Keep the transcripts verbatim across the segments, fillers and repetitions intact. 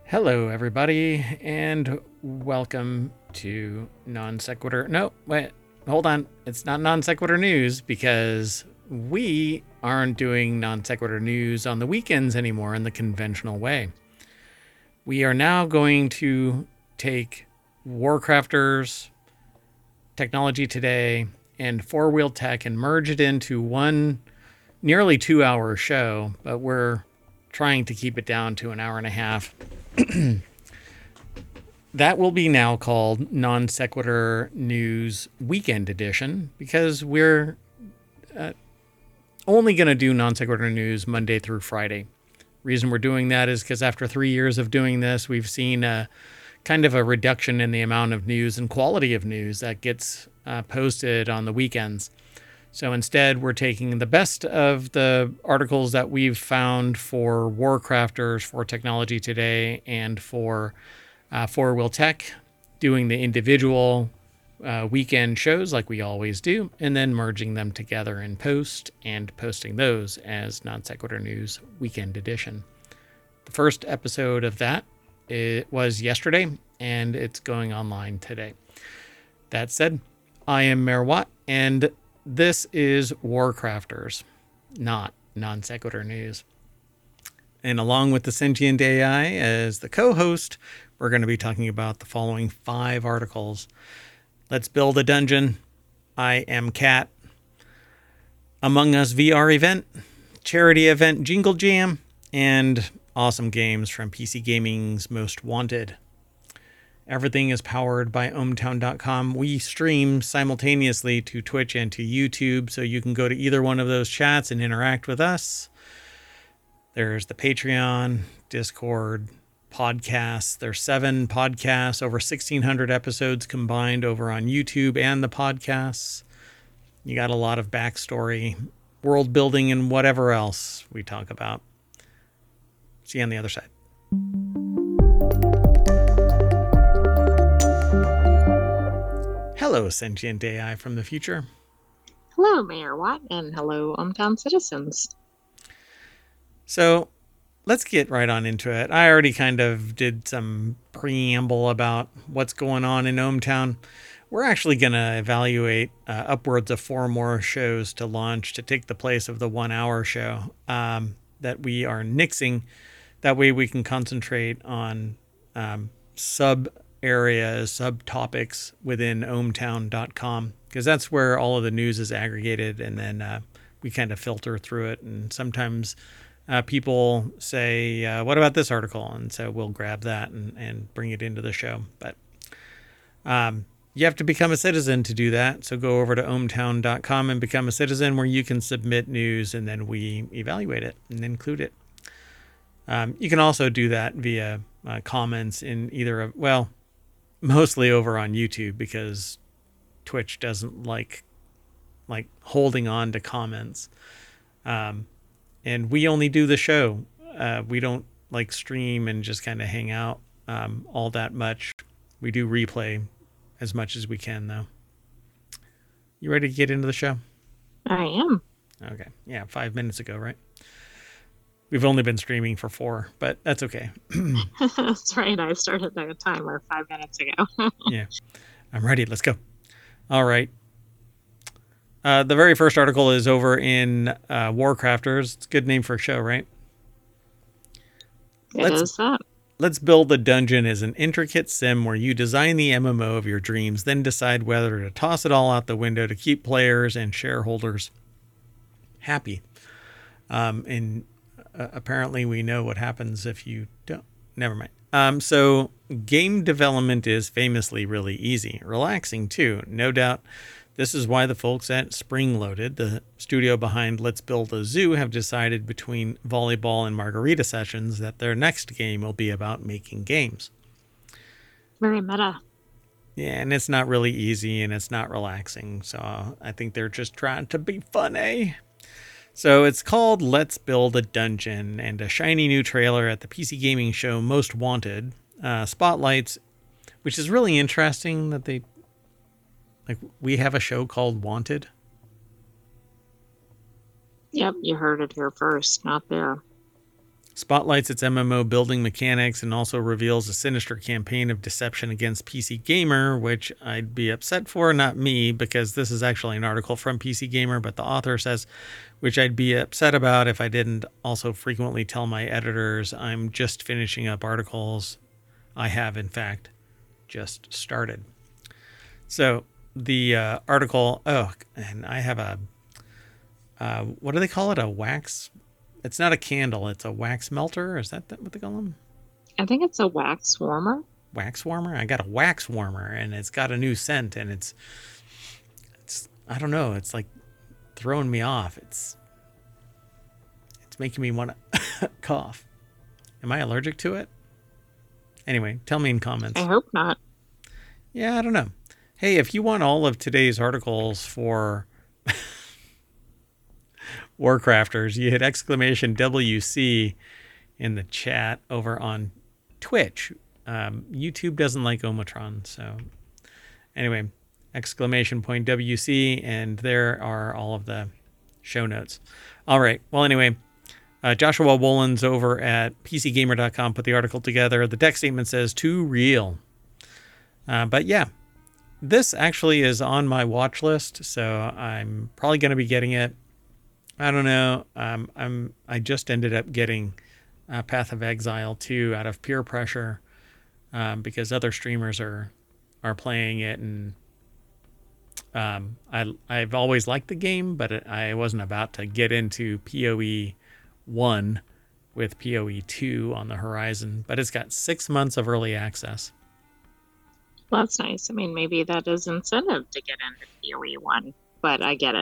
Hello, everybody, and welcome to Non Sequitur. No, wait, hold on. It's not Non Sequitur News because we aren't doing Non Sequitur News on the weekends anymore in the conventional way. We are now going to take Warcrafters, Technology Today, and Four Wheel Tech and merge it into one nearly two hour show, but we're trying to keep it down to an hour and a half. That will be now called Non Sequitur News Weekend Edition because we're uh, only going to do Non Sequitur News Monday through Friday. Reason we're doing that is because after three years of doing this, we've seen a kind of a reduction in the amount of news and quality of news that gets uh, posted on the weekends. So instead, we're taking the best of the articles that we've found for Warcrafters, for Technology Today, and for uh, Four Wheel Tech, doing the individual uh, weekend shows like we always do, and then merging them together in post and posting those as Non Sequitur News Weekend Edition. The first episode of that it was yesterday, and it's going online today. That said, I am Mayor Watt, and this is Warcrafters, not Non Sequitur News. And along with the Sentient A I as the co-host, we're going to be talking about the following five articles. Let's Build a Dungeon, I Am Cat, Among Us V R Event, Charity Event Jingle Jam, and Awesome Games from P C Gaming's Most Wanted. Everything is powered by ohmtown dot com. We stream simultaneously to Twitch and to YouTube, so you can go to either one of those chats and interact with us. There's the Patreon, Discord, podcasts. There's seven podcasts, over sixteen hundred episodes combined over on YouTube and the podcasts. You got a lot of backstory, world building, and whatever else we talk about. See you on the other side. Hello, Sentient A I from the future. Hello, Mayor Watt, and hello, ohmTown citizens. So let's get right on into it. I already kind of did some preamble about what's going on in ohmTown. We're actually going to evaluate uh, upwards of four more shows to launch to take the place of the one-hour show um, that we are nixing. That way we can concentrate on um, sub areas, subtopics within ohmtown dot com, because that's where all of the news is aggregated, and then uh, we kind of filter through it. And sometimes uh, people say, uh, what about this article? And so we'll grab that and, and bring it into the show. But um, you have to become a citizen to do that. So go over to ohmtown dot com and become a citizen, where you can submit news and then we evaluate it and include it. Um, you can also do that via uh, comments in either of, well, mostly over on YouTube, because Twitch doesn't like like holding on to comments. Um, and we only do the show. Uh, we don't like stream and just kind of hang out um, all that much. We do replay as much as we can, though. You ready to get into the show? I am. Okay. Yeah, five minutes ago, right? We've only been streaming for four, but that's okay. That's right. I started the timer five minutes ago. Yeah. I'm ready. Let's go. All right. Uh, the very first article is over in uh, Warcrafters. It's a good name for a show, right? It let's, is that. Let's Build a Dungeon is an intricate sim where you design the M M O of your dreams, then decide whether to toss it all out the window to keep players and shareholders happy. Um, and uh, apparently we know what happens if you don't. Never mind. Um, so game development is famously really easy, relaxing too. No doubt this is why the folks at Spring Loaded, the studio behind Let's Build a Zoo, have decided between volleyball and margarita sessions that their next game will be about making games. Very meta. Yeah, and it's not really easy and it's not relaxing. So I think they're just trying to be funny. So it's called Let's Build a Dungeon, and a shiny new trailer at the P C gaming show Most Wanted uh, spotlights, which is really interesting that they, like, we have a show called Wanted. Yep, you heard it here first, not there. spotlights its M M O building mechanics and also reveals a sinister campaign of deception against P C Gamer, which I'd be upset for, not me, because this is actually an article from P C Gamer, but the author says, which I'd be upset about if I didn't also frequently tell my editors I'm just finishing up articles. I have, in fact, just started. So the uh, article, oh, and I have a, uh, what do they call it? A wax? It's not a candle. It's a wax melter. Is that what they call them? I think it's a wax warmer. Wax warmer? I got a wax warmer, and it's got a new scent, and it's, it's I don't know. It's like throwing me off. It's, it's making me want to cough. Am I allergic to it? Anyway, tell me in comments. I hope not. Yeah, I don't know. Hey, if you want all of today's articles for Warcrafters, you hit exclamation W C in the chat over on Twitch. Um, YouTube doesn't like Omicron, so anyway, exclamation point W C, and there are all of the show notes. All right. Well, anyway, uh, Joshua Wolins over at P C Gamer dot com put the article together. The deck statement says too real. Uh, but yeah, this actually is on my watch list, so I'm probably going to be getting it. I don't know. Um, I'm. I just ended up getting uh, Path of Exile two out of peer pressure um, because other streamers are are playing it, and um, I I've always liked the game, but it, I wasn't about to get into P O E one with P O E two on the horizon. But it's got six months of early access. Well, that's nice. I mean, maybe that is incentive to get into P O E one, but I get it.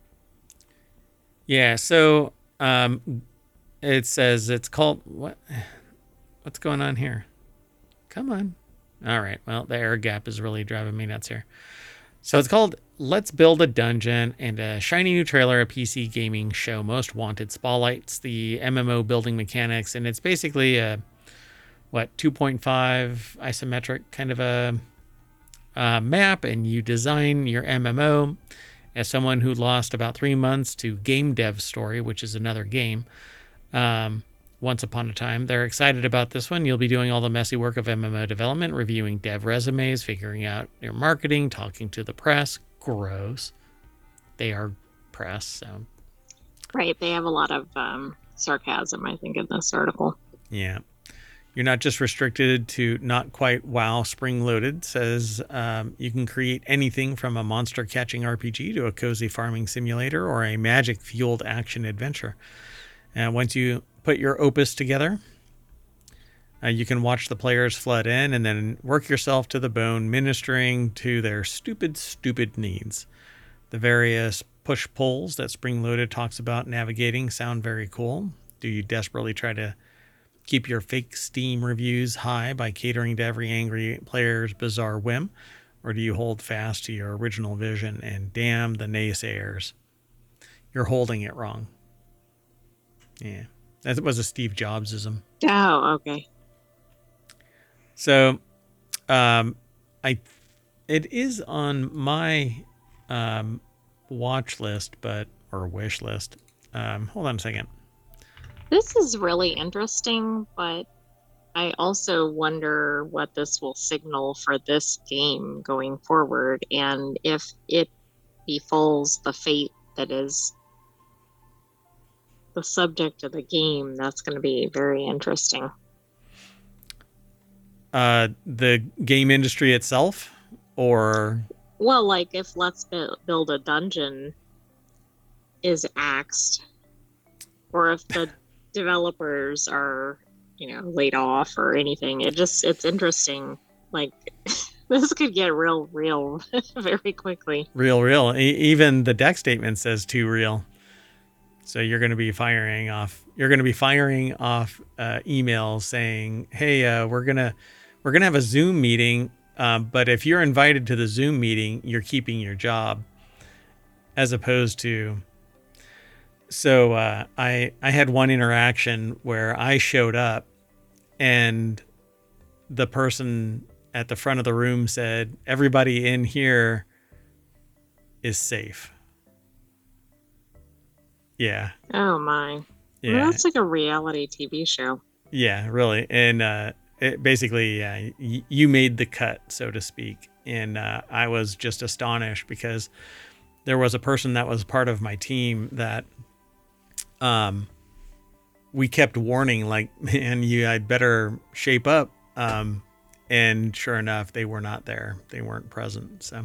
Yeah, so um, it says it's called what? What's going on here? Come on. All right. Well, the error gap is really driving me nuts here. So it's called Let's Build a Dungeon, and a shiny new trailer, a P C gaming show most wanted, spotlights the M M O building mechanics, and it's basically a what two point five isometric kind of a, a map, and you design your M M O. As someone who lost about three months to Game Dev Story, which is another game, um, once upon a time, they're excited about this one. You'll be doing all the messy work of M M O development, reviewing dev resumes, figuring out your marketing, talking to the press. Gross. They are press, so. Right. They have a lot of um, sarcasm, I think, in this article. Yeah. You're not just restricted to not quite WoW spring loaded. Says um, you can create anything from a monster catching R P G to a cozy farming simulator or a magic fueled action adventure. And once you put your opus together, uh, you can watch the players flood in and then work yourself to the bone, ministering to their stupid, stupid needs. The various push pulls that Spring Loaded talks about navigating sound very cool. Do you desperately try to keep your fake Steam reviews high by catering to every angry player's bizarre whim? Or do you hold fast to your original vision and damn the naysayers? You're holding it wrong. Yeah, that was a Steve Jobsism. Oh, okay. So, um, I, it is on my um, watch list, but, or wish list. Um, hold on a second. This is really interesting, but I also wonder what this will signal for this game going forward, and if it befalls the fate that is the subject of the game, that's going to be very interesting. Uh, the game industry itself, or? Well, like if Let's Build a Dungeon is axed, or if the developers are, you know, laid off or anything. It just, it's interesting. Like, this could get real, real very quickly. Real, real. E- even the deck statement says too real. So you're going to be firing off, you're going to be firing off uh, emails saying, hey, uh, we're going to, we're going to have a Zoom meeting. Um, but if you're invited to the Zoom meeting, you're keeping your job, as opposed to, So uh, I I had one interaction where I showed up, and the person at the front of the room said, "Everybody in here is safe." Yeah. Oh my. Well, Yeah, that's like a reality T V show. yeah, really. And uh, it basically, yeah, y- you made the cut, so to speak. And uh, I was just astonished because there was a person that was part of my team that um, we kept warning, like, man, you, I'd better shape up. Um, and sure enough, they were not there. They weren't present. So,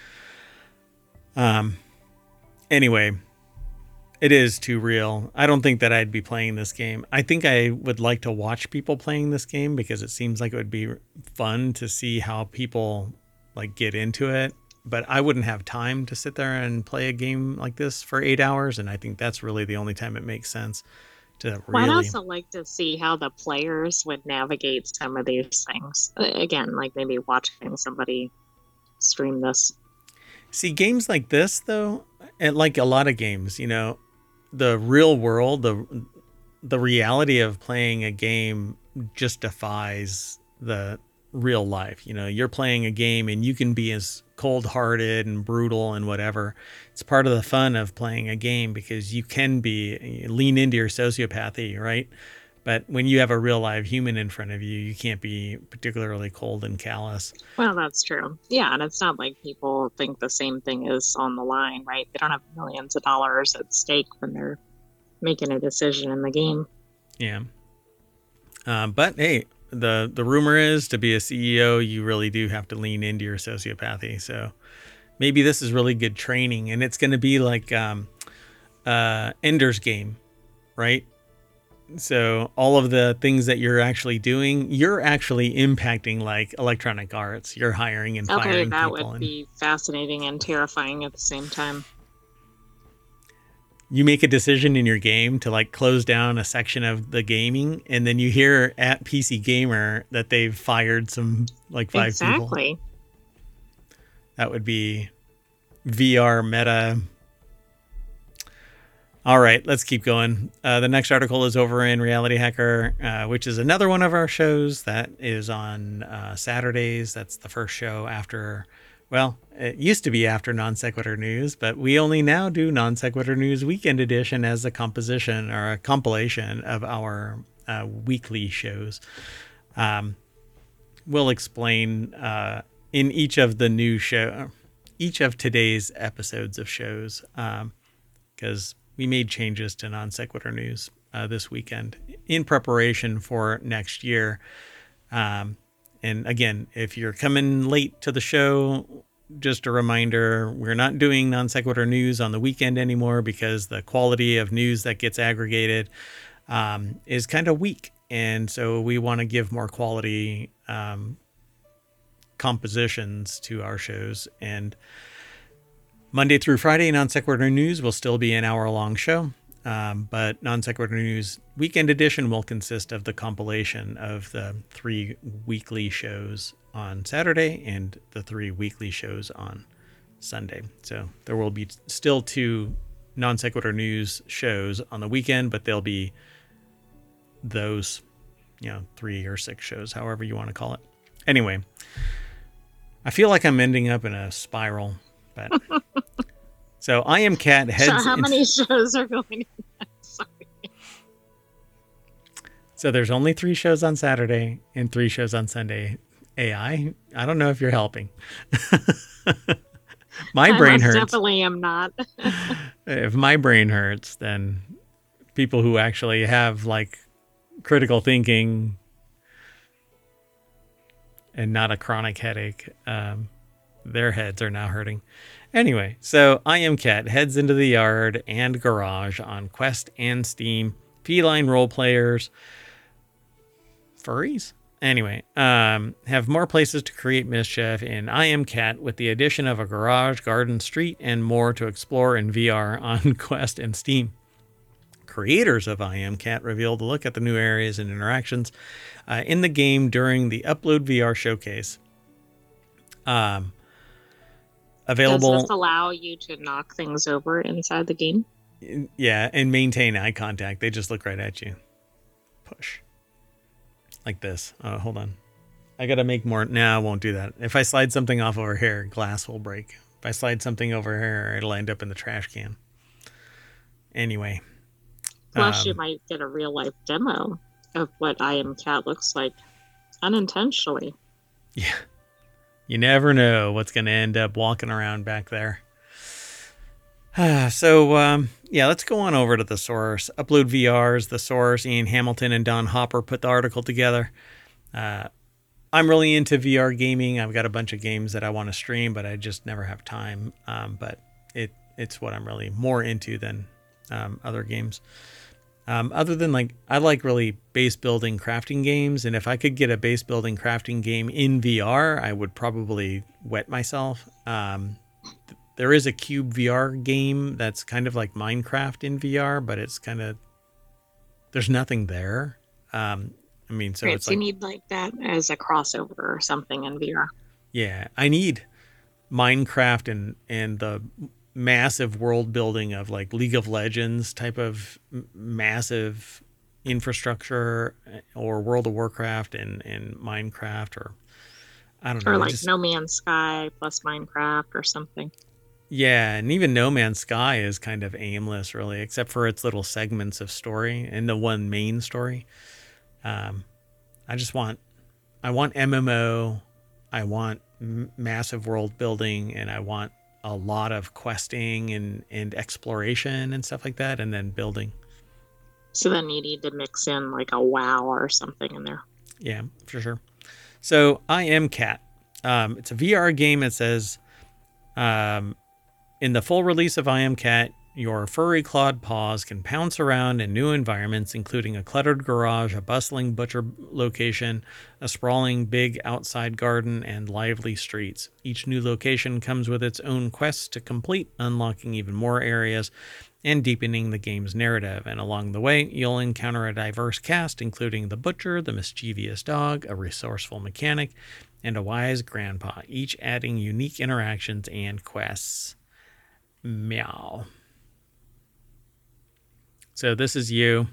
um, anyway, it is too real. I don't think that I'd be playing this game. I think I would like to watch people playing this game because it seems like it would be fun to see how people like get into it. But I wouldn't have time to sit there and play a game like this for eight hours. And I think that's really the only time it makes sense to Well, I'd really also like to see how the players would navigate some of these things. Uh, Again, like maybe watching somebody stream this. see games like this, though, and like a lot of games, you know, the real world, the the reality of playing a game just defies the real life. You know, you're playing a game and you can be as cold-hearted and brutal and whatever. It's part of the fun of playing a game because you can be lean into your sociopathy, right? But when you have a real live human in front of you, you can't be particularly cold and callous. Well, that's true. Yeah, and it's not like people think the same thing is on the line, right? They don't have millions of dollars at stake when they're making a decision in the game. Yeah. Um, but hey, the the rumor is to be a C E O, you really do have to lean into your sociopathy. So maybe this is really good training, and it's going to be like um, uh, Ender's Game, right? So all of the things that you're actually doing, you're actually impacting like Electronic Arts. You're hiring and Okay, firing that people, would and be fascinating and terrifying at the same time. you make a decision in your game to like close down a section of the gaming, and then you hear at P C Gamer that they've fired some like five people. Exactly. That would be V R meta. All right, let's keep going. Uh, the next article is over in Reality Hacker, uh, which is another one of our shows that is on uh, Saturdays. That's the first show after, well, it used to be after Non Sequitur News, but we only now do Non Sequitur News Weekend Edition as a composition or a compilation of our uh, weekly shows. Um, we'll explain uh, in each of the new show, each of today's episodes of shows, because um, we made changes to Non Sequitur News uh, this weekend in preparation for next year. Um, and again, if you're coming late to the show, just a reminder, we're not doing Non Sequitur News on the weekend anymore because the quality of news that gets aggregated um, is kind of weak. And so we want to give more quality um, compositions to our shows. And Monday through Friday, Non Sequitur News will still be an hour-long show, um, but Non Sequitur News Weekend Edition will consist of the compilation of the three weekly shows on Saturday and the three weekly shows on Sunday. So there will be still two Non Sequitur News shows on the weekend, but they'll be those, you know, three or six shows, however you want to call it. Anyway, I feel like I'm ending up in a spiral. But so I am Cat heads. So how many shows are going in that? Sorry. So there's only three shows on Saturday and three shows on Sunday. A I, I don't know if you're helping. My I brain most hurts. Definitely am not. If my brain hurts, then people who actually have like critical thinking and not a chronic headache, um, their heads are now hurting. Anyway, so I Am Cat heads into the yard and garage on Quest and Steam. Feline role players, furries. Anyway, um, have more places to create mischief in I Am Cat with the addition of a garage, garden, street, and more to explore in V R on Quest and Steam. Creators of I Am Cat revealed a look at the new areas and interactions uh, in the game during the Upload V R showcase. Um, available. Does this allow you to knock things over inside the game? Yeah, and maintain eye contact. They just look right at you. Push. Like this. Oh, hold on. I gotta make more. No, I won't do that. If I slide something off over here, glass will break. If I slide something over here, it'll end up in the trash can. Anyway. Plus, you Um, might get a real life demo of what I Am Cat looks like unintentionally. yeah, you never know what's going to end up walking around back there. So, um, yeah, let's go on over to the source. Upload V R's the source. Ian Hamilton and Don Hopper put the article together. Uh, I'm really into V R gaming. I've got a bunch of games that I want to stream, but I just never have time. Um, but it it's what I'm really more into than um, other games. Um, other than like, I like really base building crafting games. And if I could get a base building crafting game in V R, I would probably wet myself. Um, there is a Cube V R game that's kind of like Minecraft in V R, but it's kind of, there's nothing there. Um, I mean, so Right, it's so you like, need like that as a crossover or something in V R. yeah, I need Minecraft and, and the massive world building of like League of Legends type of m- massive infrastructure, or World of Warcraft and, and Minecraft, or I don't know. Or They like just, No Man's Sky plus Minecraft or something. yeah. And even No Man's Sky is kind of aimless really, except for its little segments of story and the one main story. Um, I just want, I want M M O. I want m- massive world building, and I want a lot of questing and, and exploration and stuff like that, and then building. So then you need to mix in like a WoW or something in there. Yeah, for sure. So I Am Cat. Um, it's a V R game. It says, um, in the full release of I Am Cat, your furry clawed paws can pounce around in new environments, including a cluttered garage, a bustling butcher location, a sprawling big outside garden, and lively streets. Each new location comes with its own quests to complete, unlocking even more areas and deepening the game's narrative. And along the way, you'll encounter a diverse cast, including the butcher, the mischievous dog, a resourceful mechanic, and a wise grandpa, each adding unique interactions and quests. Meow. So this is you.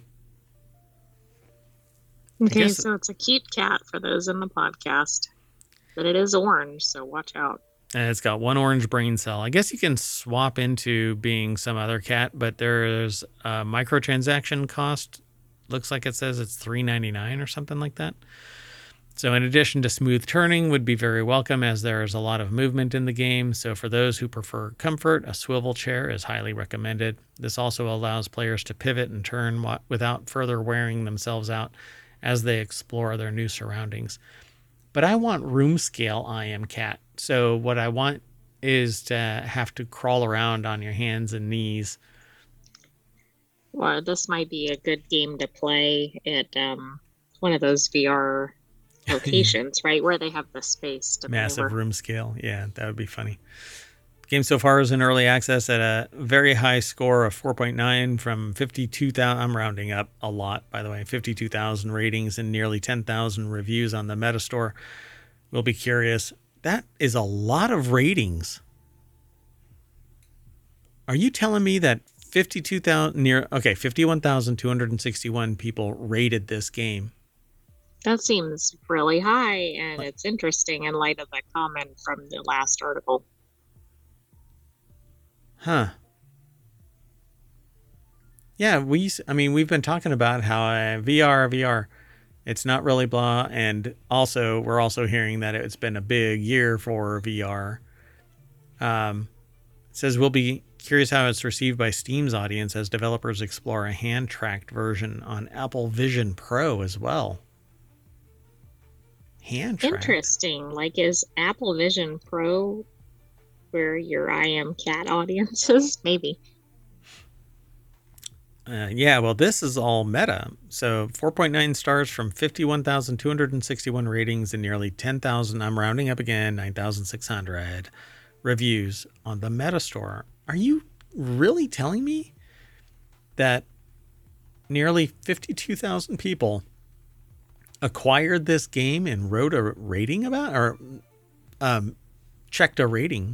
Okay, guess- so it's a cute cat for those in the podcast. But it is orange, so watch out. And it's got one orange brain cell. I guess you can swap into being some other cat, but there's a microtransaction cost. Looks like it says it's three ninety-nine or something like that. So in addition to smooth turning would be very welcome, as there is a lot of movement in the game. So for those who prefer comfort, a swivel chair is highly recommended. This also allows players to pivot and turn without further wearing themselves out as they explore their new surroundings. But I want room scale I Am Cat. So what I want is to have to crawl around on your hands and knees. Well, this might be a good game to play at um, one of those V R locations, right? Where they have the space to Massive maneuver. room scale. Yeah, that would be funny. The game so far is in early access at a very high score of four point nine from fifty-two thousand. I'm rounding up a lot, by the way. fifty-two thousand ratings and nearly ten thousand reviews on the Metastore. We'll be curious. That is a lot of ratings. Are you telling me that fifty-two thousand near okay, fifty-one thousand two hundred sixty-one people rated this game? That seems really high, and it's interesting in light of that comment from the last article. Huh. Yeah, we I mean, we've been talking about how uh, V R V R it's not really blah, and also we're also hearing that it's been a big year for V R. Um it says we'll be curious how it's received by Steam's audience as developers explore a hand-tracked version on Apple Vision Pro as well. Hand-tracked. Interesting. Like, is Apple Vision Pro where your I Am Cat audience is? Maybe. Uh, yeah, well, this is all meta. So four point nine stars from fifty-one thousand two hundred sixty-one ratings and nearly ten thousand, I'm rounding up again, nine thousand six hundred reviews on the Metastore. Are you really telling me that nearly fifty-two thousand people acquired this game and wrote a rating about, or um, checked a rating?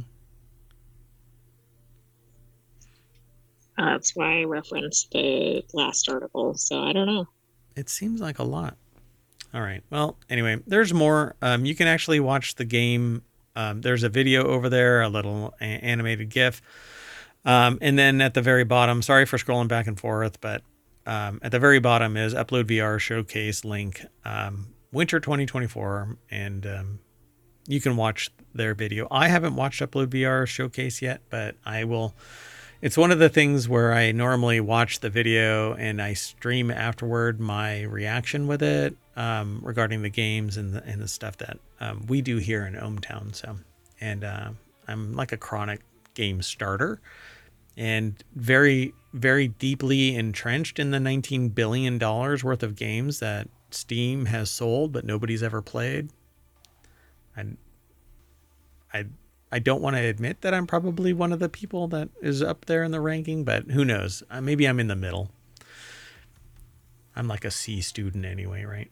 Uh, that's why I referenced the last article, so I don't know. It seems like a lot. All right. Well, anyway, there's more. Um, you can actually watch the game. Um, there's a video over there, a little a- animated GIF. Um, and then at the very bottom, sorry for scrolling back and forth, but um, at the very bottom is Upload V R Showcase link, um, winter twenty twenty-four, and um, you can watch their video. I haven't watched Upload V R Showcase yet, but I will. It's one of the things where I normally watch the video and I stream afterward my reaction with it, um, regarding the games and the, and the stuff that um, we do here in ohmTown. So, and uh, I'm like a chronic game starter and very, very deeply entrenched in the nineteen billion dollars worth of games that Steam has sold, but nobody's ever played. I, I, I don't want to admit that I'm probably one of the people that is up there in the ranking, but who knows? Uh, maybe I'm in the middle. I'm like a C student anyway, right?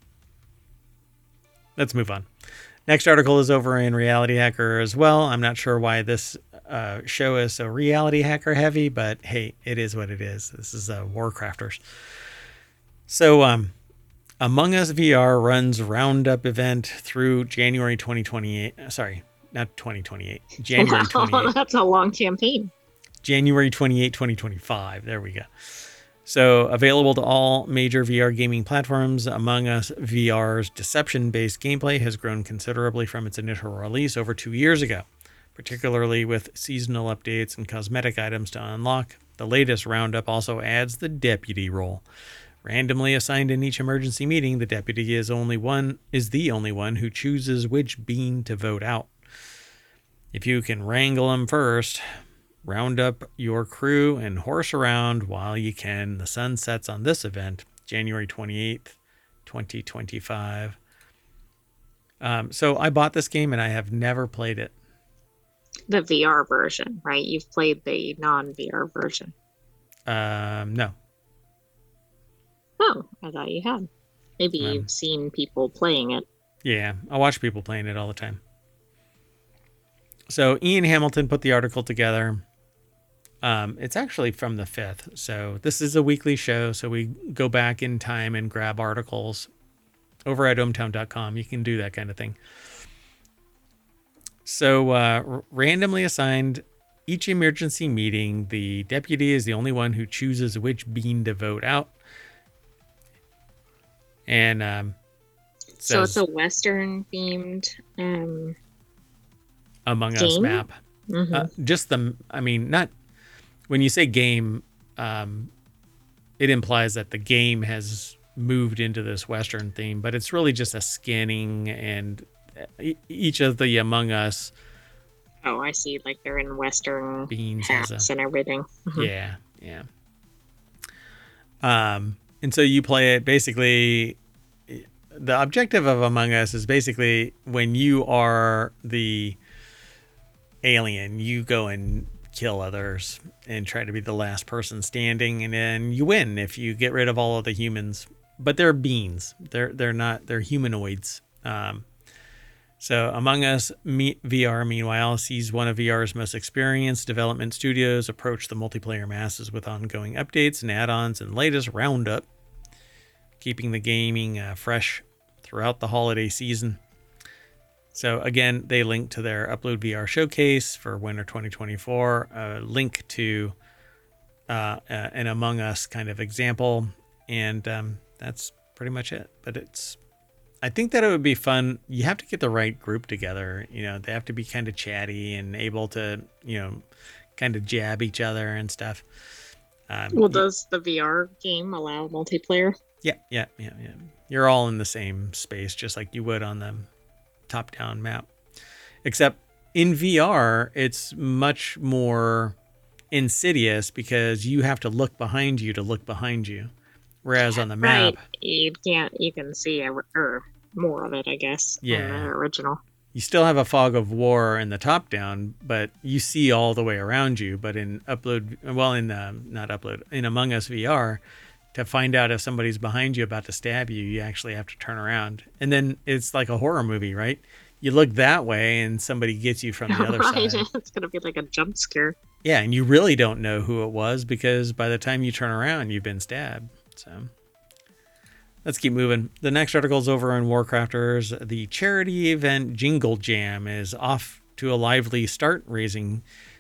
Let's move on. Next article is over in Reality Hacker as well. I'm not sure why this uh, show is so Reality Hacker heavy, but hey, it is what it is. This is uh, Warcrafters. So, um, Among Us V R runs Roundup event through January twenty twenty-eight. Sorry, not twenty twenty-eight. January twenty-eighth. That's a long campaign. January twenty-eighth, twenty twenty-five. There we go. So available to all major V R gaming platforms, Among Us V R's deception-based gameplay has grown considerably from its initial release over two years ago, particularly with seasonal updates and cosmetic items to unlock. The latest roundup also adds the deputy role. Randomly assigned in each emergency meeting, the deputy is only one is the only one who chooses which bean to vote out. If you can wrangle them first, round up your crew and horse around while you can. The sun sets on this event, January twenty-eighth, twenty twenty-five. Um, so I bought this game and I have never played it. The V R version, right? You've played the non-V R version. Um, no. Oh, I thought you had. Maybe Um, you've seen people playing it. Yeah, I watch people playing it all the time. So Ian Hamilton put the article together. Um, it's actually from the fifth. So this is a weekly show. So we go back in time and grab articles over at ohmtown dot com. You can do that kind of thing. So uh, r- randomly assigned each emergency meeting, the deputy is the only one who chooses which bean to vote out. And um, So says, it's a Western themed um, Among Us game? map. mhm. Uh, just the, I mean, not when you say game, um, it implies that the game has moved into this Western theme, but it's really just a skinning, and e- each of the Among Us Oh, I see. Like they're in Western beans has hats a, and everything. Mhm. yeah, yeah. Um, and so you play it basically. The objective of Among Us is basically when you are the alien, you go and kill others and try to be the last person standing, and then you win if you get rid of all of the humans. But they're beings. They're they're not. They're humanoids. Um, so Among Us Me- V R, meanwhile, sees one of V R's most experienced development studios approach the multiplayer masses with ongoing updates and add-ons and latest roundup, keeping the gaming uh, fresh throughout the holiday season. So again, they link to their Upload V R showcase for winter twenty twenty-four, a link to uh, uh, an Among Us kind of example, and um, that's pretty much it. But it's, I think that it would be fun. You have to get the right group together. You know, they have to be kind of chatty and able to, you know, kind of jab each other and stuff. Um, Well, does the V R game allow multiplayer? Yeah, yeah, yeah, yeah. You're all in the same space, just like you would on the top-down map. Except in V R, it's much more insidious because you have to look behind you to look behind you. Whereas on the map, Right. You can't. You can see a, or more of it, I guess. in Yeah. the original. you still have a fog of war in the top-down, but you see all the way around you. But in Upload, well, in um, not Upload, in Among Us V R, to find out if somebody's behind you about to stab you, you actually have to turn around. And then it's like a horror movie, right? You look that way and somebody gets you from the other right. side. It's gonna be like a jump scare. Yeah, and you really don't know who it was because by the time you turn around, you've been stabbed. So let's keep moving. The next article is over on Warcrafters. The charity event Jingle Jam is off to a lively start, raising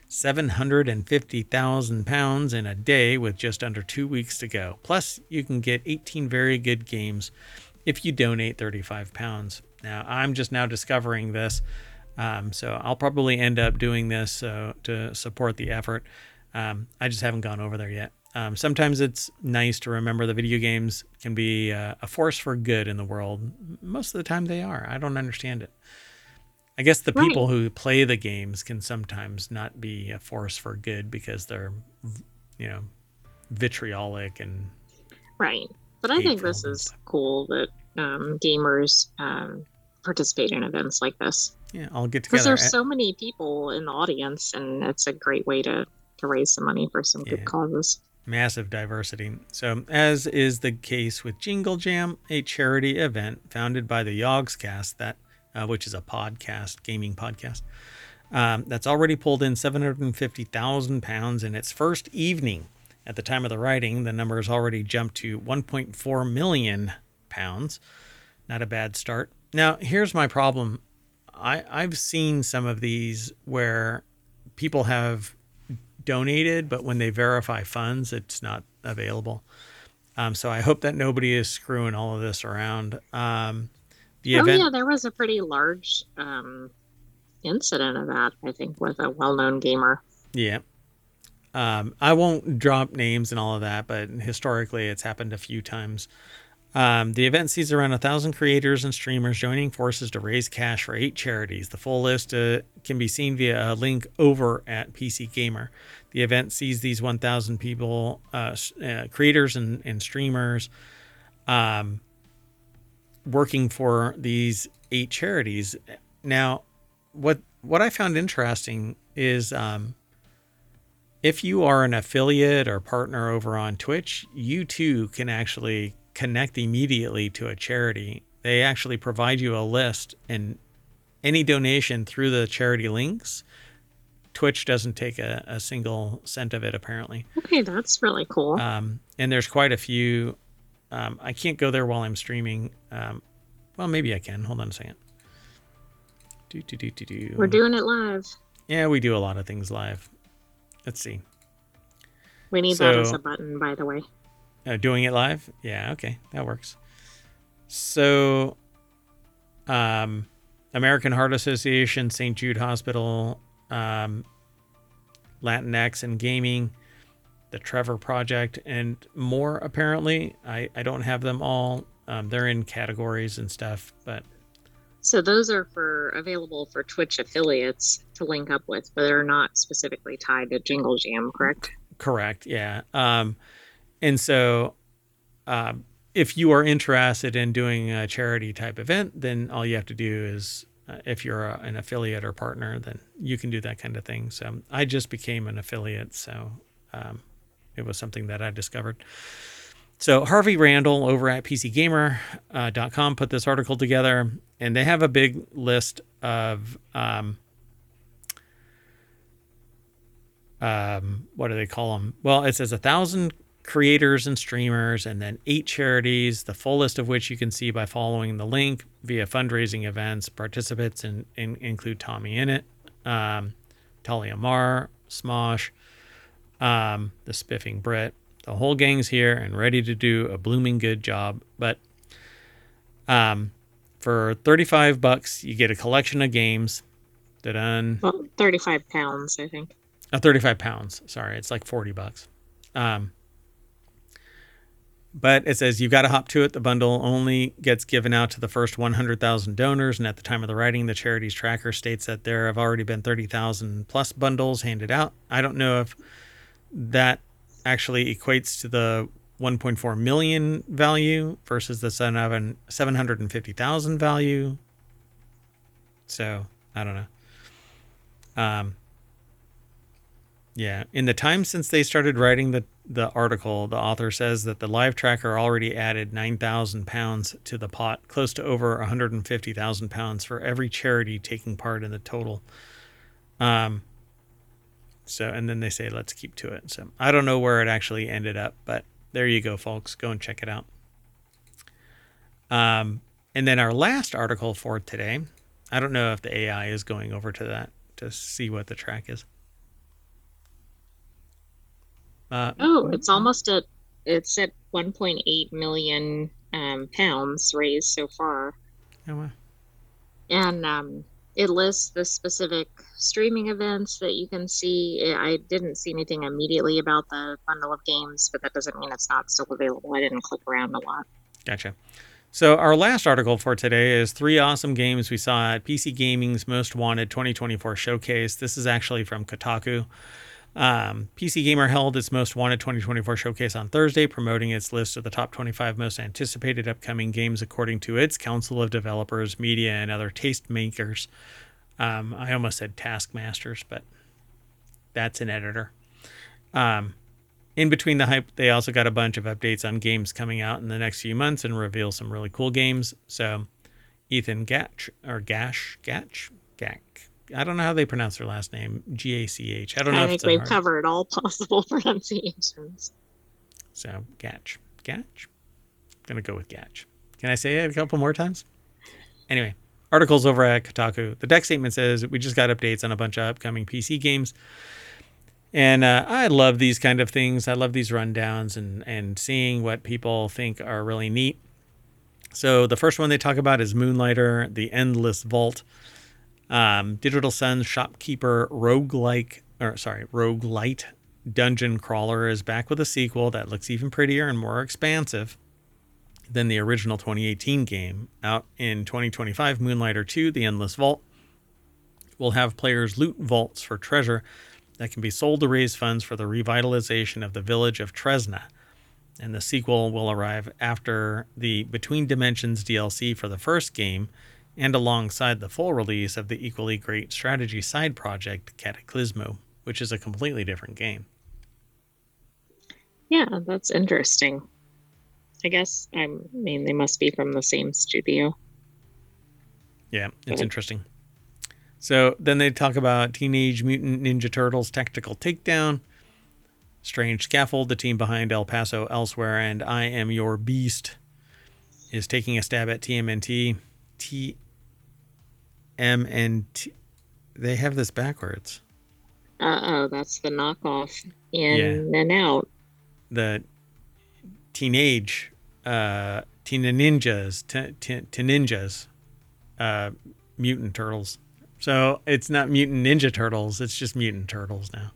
seven hundred fifty thousand pounds in a day with just under two weeks to go. Plus, you can get eighteen very good games if you donate thirty-five pounds. Now, I'm just now discovering this, um, so I'll probably end up doing this uh, to support the effort. Um, I just haven't gone over there yet. Um, sometimes it's nice to remember the video games can be uh, a force for good in the world. Most of the time they are. I don't understand it. I guess the Right. people who play the games can sometimes not be a force for good because they're, you know, vitriolic and Right. But I think hateful this and is stuff. cool that um, gamers um, participate in events like this Yeah, I'll get because together. there's At, so many people in the audience, and it's a great way to to raise some money for some good yeah, causes. massive diversity. So, as is the case with Jingle Jam, a charity event founded by the Yogscast, that uh, which is a podcast, gaming podcast, um, that's already pulled in seven hundred fifty thousand pounds in its first evening. At the time of the writing, the number has already jumped to one point four million pounds. Not a bad start. Now, here's my problem. I, I've seen some of these where people have donated, but when they verify funds, it's not available. Um, so I hope that nobody is screwing all of this around. Um, the Oh event, yeah, there was a pretty large um, incident of that, I think, with a well-known gamer. yeah. Um, I won't drop names and all of that, but historically it's happened a few times. Um, the event sees around a thousand creators and streamers joining forces to raise cash for eight charities. The full list uh, can be seen via a link over at P C Gamer. The event sees these one thousand people, uh, uh, creators and, and streamers, um, working for these eight charities. Now, what what I found interesting is um, if you are an affiliate or partner over on Twitch, you too can actually connect immediately to a charity. They actually provide you a list, and any donation through the charity links, Twitch doesn't take a, a single cent of it, apparently. Okay, that's really cool. Um, and there's quite a few. Um, I can't go there while I'm streaming. Um, well, maybe I can. Hold on a second. Do, do, do, do, do. We're doing it live. Yeah, we do a lot of things live. Let's see. We need So, that as a button, by the way. Uh, doing it live? Yeah, okay, that works. So, um, American Heart Association, Saint Jude Hospital, um, Latinx and Gaming, the Trevor Project, and more, apparently. I, I don't have them all. Um, they're in categories and stuff, but... So those are for available for Twitch affiliates to link up with, but they're not specifically tied to Jingle Jam, correct? Correct, yeah. Um, and so... Um, if you are interested in doing a charity type event, then all you have to do is, uh, if you're a, an affiliate or partner, then you can do that kind of thing. So I just became an affiliate, so um, it was something that I discovered. So Harvey Randall over at P C Gamer dot com put this article together, and they have a big list of um, um, what do they call them? Well, it says a thousand creators and streamers, and then eight charities, the full list of which you can see by following the link via fundraising events. Participants in, in, include Tommy Innit, um, Talia Mar, Smosh, um, the Spiffing Brit. The whole gang's here and ready to do a blooming good job. But um, for thirty-five bucks, you get a collection of games. Done. Well, thirty-five pounds, I think. Uh, thirty-five pounds. Sorry, it's like forty bucks. Um, But it says you've got to hop to it. The bundle only gets given out to the first one hundred thousand donors. And at the time of the writing, the charity's tracker states that there have already been thirty thousand plus bundles handed out. I don't know if that actually equates to the one point four million value versus the seven hundred fifty thousand value. So I don't know. Um, yeah. In the time since they started writing the the article, the author says that the live tracker already added nine thousand pounds to the pot, close to over one hundred fifty thousand pounds for every charity taking part in the total. Um, so, and then they say, let's keep to it. So I don't know where it actually ended up, but there you go, folks. Go and check it out. Um, and then our last article for today, I don't know if the A I is going over to that to see what the track is. Uh, Oh, mm, it's mm, almost at it's at one point eight million um, pounds raised so far, oh, wow. and um, it lists the specific streaming events that you can see. I didn't see anything immediately about the bundle of games, but that doesn't mean it's not still available. I didn't click around a lot. Gotcha. So our last article for today is three awesome games we saw at P C Gaming's Most Wanted twenty twenty-four showcase. This is actually from Kotaku. Um, P C Gamer held its Most Wanted twenty twenty-four showcase on Thursday, promoting its list of the top twenty-five most anticipated upcoming games according to its Council of Developers, Media, and other taste makers. Um, I almost said taskmasters, but that's an editor. Um, in between the hype, they also got a bunch of updates on games coming out in the next few months and reveal some really cool games. So Ethan Gatch or Gash Gatch Gak. I don't know how they pronounce their last name. G A C H. I don't know I if think it's a we've hard. covered all possible pronunciations. So Gatch. Gatch? Gonna go with Gatch. Can I say it a couple more times? Anyway, articles over at Kotaku. The deck statement says we just got updates on a bunch of upcoming P C games. And uh, I love these kind of things. I love these rundowns and, and seeing what people think are really neat. So the first one they talk about is Moonlighter, The Endless Vault. Um, Digital Sun's Shopkeeper roguelike, or sorry, roguelite dungeon crawler is back with a sequel that looks even prettier and more expansive than the original twenty eighteen game. Out in twenty twenty-five, Moonlighter two, The Endless Vault, will have players loot vaults for treasure that can be sold to raise funds for the revitalization of the village of Tresna. And the sequel will arrive after the Between Dimensions D L C for the first game and alongside the full release of the equally great strategy side project Cataclysmo, which is a completely different game. Yeah, that's interesting. I guess I'm, I mean they must be from the same studio. Yeah, it's But interesting. So then they talk about Teenage Mutant Ninja Turtles Tactical Takedown, Strange Scaffold, the team behind El Paso Elsewhere, and I Am Your Beast is taking a stab at T M N T. T M N T. They have this backwards. uh oh, that's the knockoff Yeah. in and out. The teenage uh teen ninjas t- t- t- ninjas uh mutant turtles. So it's not mutant ninja turtles, it's just mutant turtles now.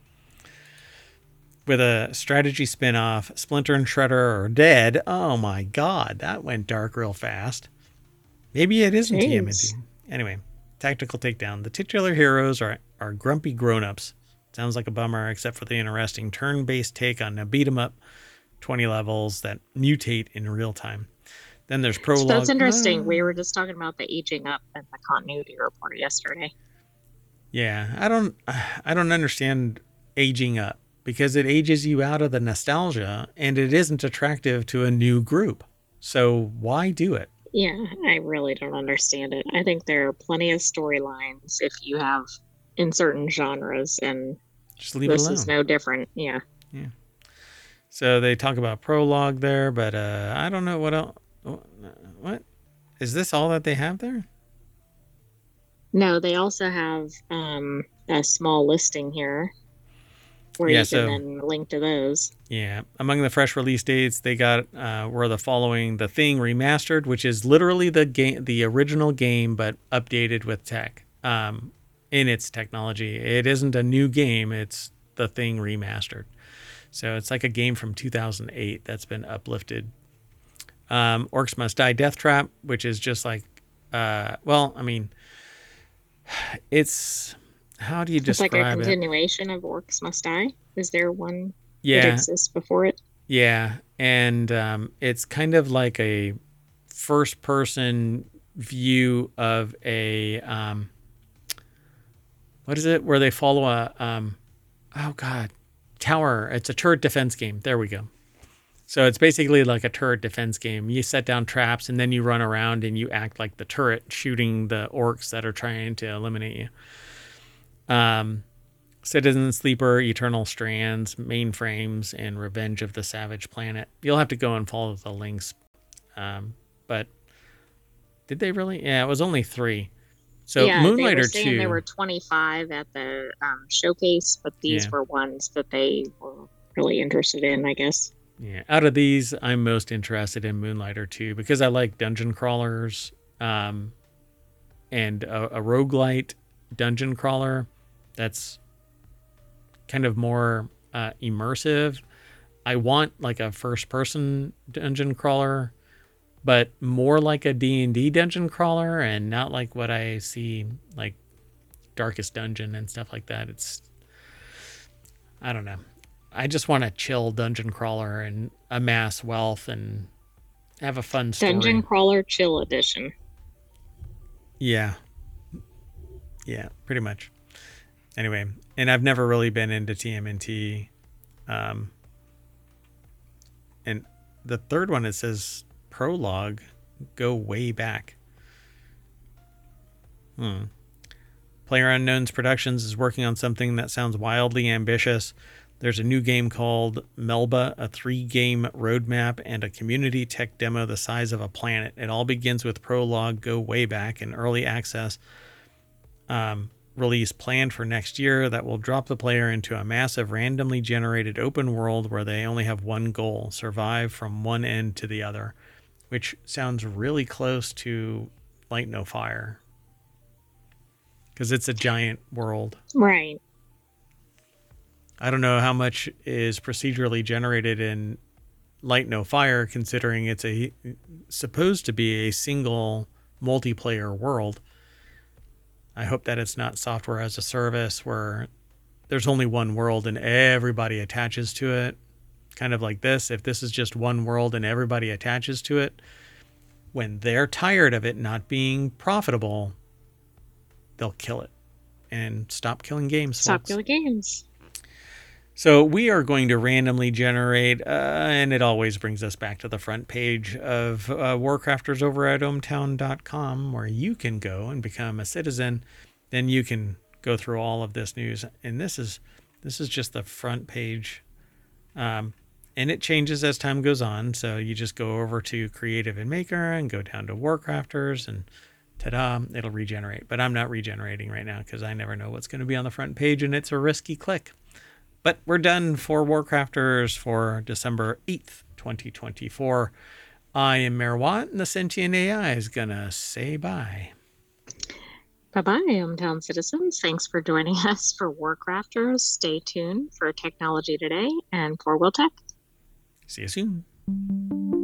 With a strategy spin-off, Splinter and Shredder are dead. Oh my god, that went dark real fast. Maybe it isn't T M N T. Jeez. Anyway, Tactical Takedown. The titular heroes are, are grumpy grown-ups. Sounds like a bummer, except for the interesting turn-based take on a beat-em-up, twenty levels that mutate in real time. Then there's So that's Prologue. interesting. We Uh, were just talking about the aging up and the continuity report yesterday. yeah, I don't, I don't understand aging up because it ages you out of the nostalgia and it isn't attractive to a new group. So why do it? Yeah, I really don't understand it. I think there are plenty of storylines if you have in certain genres, and Just leave it this is alone. no different. Yeah. Yeah. So they talk about Prologue there, but uh, I don't know what else. What is this? All that they have there? No, they also have um, a small listing here where Yeah. you can So then link to those. yeah, among the fresh release dates they got uh, were the following: The Thing Remastered, which is literally the game, the original game, but updated with tech um, in its technology. It isn't a new game; it's The Thing Remastered. So it's like a game from two thousand eight that's been uplifted. Um, Orcs Must Die Death Trap, which is just like, uh, well, I mean, it's how do you It's like a describe it? continuation of Orcs Must Die. Is there one that Yeah, exists before it? yeah, and um, it's kind of like a first-person view of a um, what is it? Where they follow a um, oh god, tower. It's a turret defense game. There we go. So it's basically like a turret defense game. You set down traps and then you run around and you act like the turret, shooting the orcs that are trying to eliminate you. Um, Citizen Sleeper, Eternal Strands, Mainframes, and Revenge of the Savage Planet. You'll have to go and follow the links. Um, but did they really? Yeah, it was only three. So Yeah, they were Moonlighter saying there two. were twenty-five at the um, showcase, but these Yeah, were ones that they were really interested in, I guess. Yeah, out of these, I'm most interested in Moonlighter two because I like dungeon crawlers, um, and a, a roguelite dungeon crawler that's kind of more uh, immersive. I want like a first person dungeon crawler, but more like a D and D dungeon crawler and not like what I see like Darkest Dungeon and stuff like that. It's, I don't know. I just want a chill dungeon crawler and amass wealth and have a fun story. Dungeon Crawler Chill Edition. Yeah. Yeah, pretty much. Anyway, and I've never really been into T M N T. Um, and the third one, it says prologue, go way back. Hmm. PlayerUnknown's Productions is working on something that sounds wildly ambitious. There's a new game called Melba, a three-game roadmap, and a community tech demo the size of a planet. It all begins with Prologue, Go Way Back, an early access um, release planned for next year that will drop the player into a massive randomly generated open world where they only have one goal, survive from one end to the other, which sounds really close to Light No Fire because it's a giant world. Right. I don't know how much is procedurally generated in Light No Fire, considering it's a supposed to be a single multiplayer world. I hope that it's not software as a service where there's only one world and everybody attaches to it. Kind of like this. If this is just one world and everybody attaches to it, when they're tired of it not being profitable, they'll kill it and stop killing games. Stop folks. killing games. So we are going to randomly generate, uh, and it always brings us back to the front page of uh, Warcrafters over at ohmtown dot com, where you can go and become a citizen. Then you can go through all of this news, and this is this is just the front page, um, and it changes as time goes on. So you just go over to Creative and Maker and go down to Warcrafters, and ta-da, it'll regenerate. But I'm not regenerating right now because I never know what's going to be on the front page, and it's a risky click. But we're done for Warcrafters for December eighth, twenty twenty-four. I am Mayor Watt, and the sentient A I is going to say bye. Bye-bye, Hometown citizens. Thanks for joining us for Warcrafters. Stay tuned for Technology Today and Four Wheel Tech. See you soon.